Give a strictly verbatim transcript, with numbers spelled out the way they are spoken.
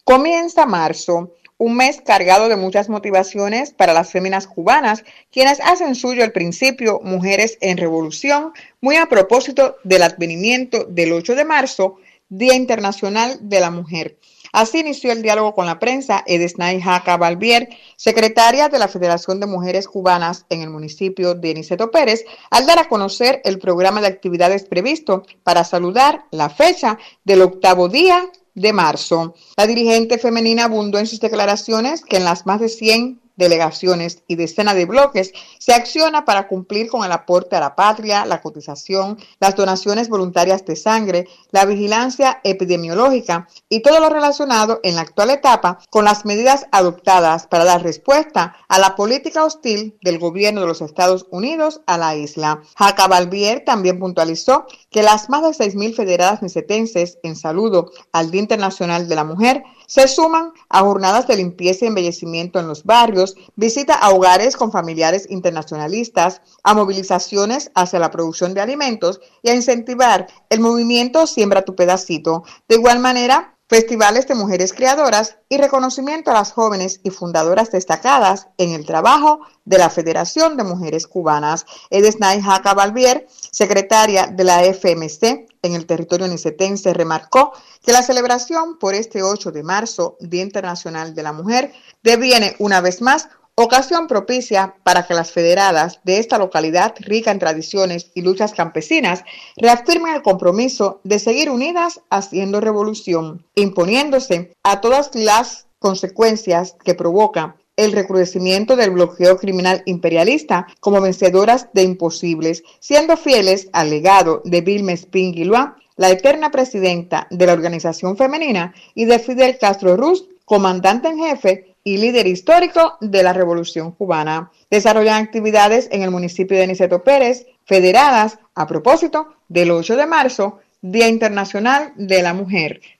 Comienza marzo, un mes cargado de muchas motivaciones para las féminas cubanas, quienes hacen suyo el principio Mujeres en Revolución, muy a propósito del advenimiento del ocho de marzo, Día Internacional de la Mujer. Así inició el diálogo con la prensa Edesnay Jaca Balbier, secretaria de la Federación de Mujeres Cubanas en el municipio de Niceto Pérez, al dar a conocer el programa de actividades previsto para saludar la fecha del octavo día de marzo. La dirigente femenina abundó en sus declaraciones que en las más de cien delegaciones y decenas de bloques se acciona para cumplir con el aporte a la patria, la cotización, las donaciones voluntarias de sangre, la vigilancia epidemiológica y todo lo relacionado en la actual etapa con las medidas adoptadas para dar respuesta a la política hostil del gobierno de los Estados Unidos a la isla. Jaca Balbier también puntualizó que las más de seis mil federadas nicetenses en saludo al Día Internacional de la Mujer se suman a jornadas de limpieza y embellecimiento en los barrios, visita a hogares con familiares internacionalistas, a movilizaciones hacia la producción de alimentos y a incentivar el movimiento Siembra tu pedacito. De igual manera, festivales de mujeres creadoras y reconocimiento a las jóvenes y fundadoras destacadas en el trabajo de la Federación de Mujeres Cubanas. Edesnay Jaca Balbier, secretaria de la F M C en el territorio nicetense, remarcó que la celebración por este ocho de marzo, Día Internacional de la Mujer, deviene una vez más ocasión propicia para que las federadas de esta localidad rica en tradiciones y luchas campesinas reafirmen el compromiso de seguir unidas haciendo revolución, imponiéndose a todas las consecuencias que provoca el recrudecimiento del bloqueo criminal imperialista como vencedoras de imposibles, siendo fieles al legado de Vilma Espín Guillois, la eterna presidenta de la organización femenina, y de Fidel Castro Ruz, comandante en jefe y líder histórico de la Revolución Cubana. Desarrollan actividades en el municipio de Niceto Pérez, federadas a propósito del ocho de marzo, Día Internacional de la Mujer.